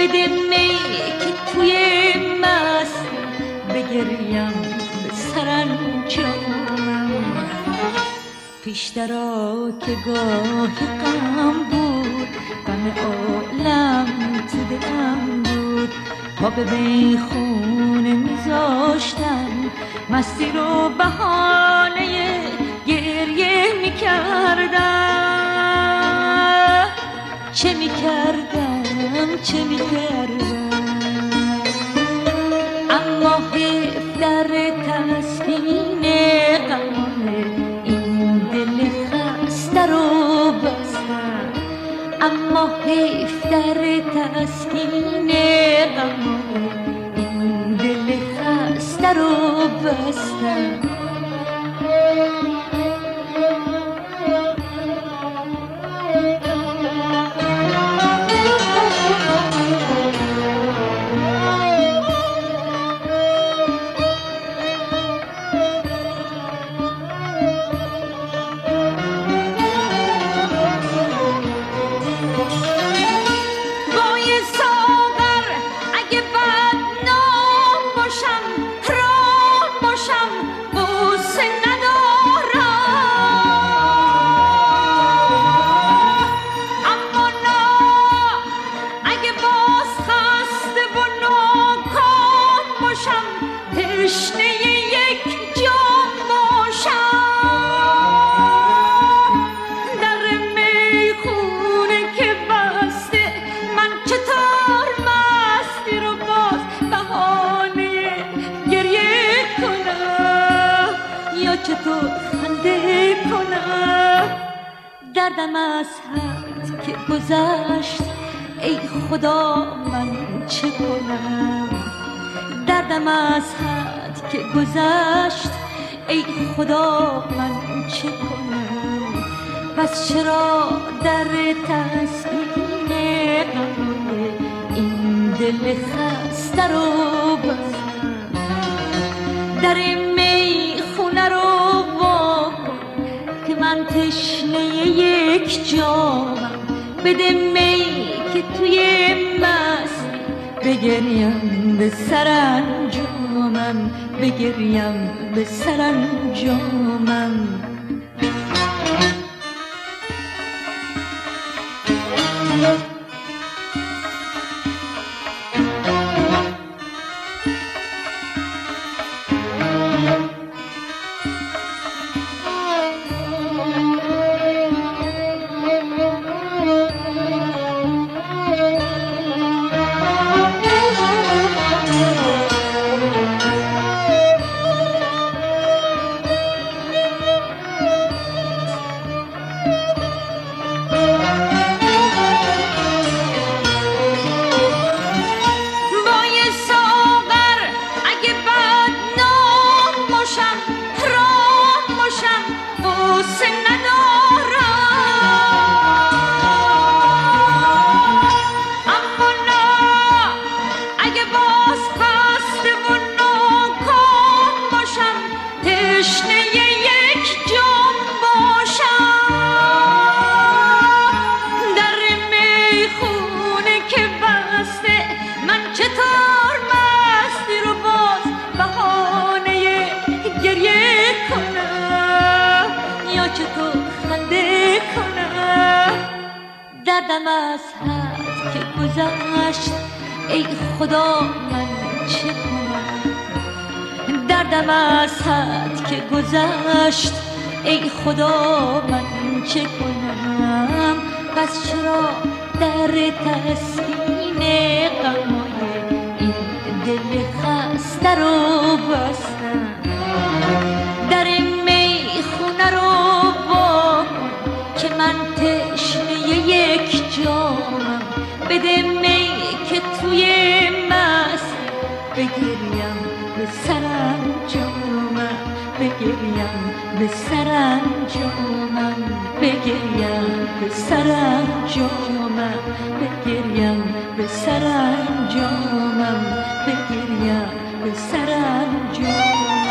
بده می که توی مست بگریم به سرانجامم. پیشترا که گاهی غم بود، غم عالم تو دلم بود، پا به میخونه میذاشتم، مستی رو بهانه گریه میکردم. چه میکردم چه میکردم، اما حیف در تسکین غم این دل خسته رو بستم. اما حیف در تسکین غم این دل خسته رو بستم. چطور خنده کنم، دردم از حد که گذشت، ای خدا من چه کنم. دردم از حد که گذشت، ای خدا من چه کنم. پس چرا در تسکین غم این دل خسته رو بستم. در میخونه رو من تشنه یک جامم، بده می که توی مست بگریم به سرانجامم، بگریم به سرانجامم. دردم از حد که گذشت، ای خدا من چه کنم. دردم از حد که گذشت، ای خدا من چه کنم. پس چرا در تسکین غمای این دل خسته رو بستم. در میخونه رو با که من تشنه یک جامم، بده می که توی مست بگریم به سرانجامم، بگریم به سرانجامم، بگریم به سرانجامم، بگریم به سرانجامم، بگریم به سرانجامم.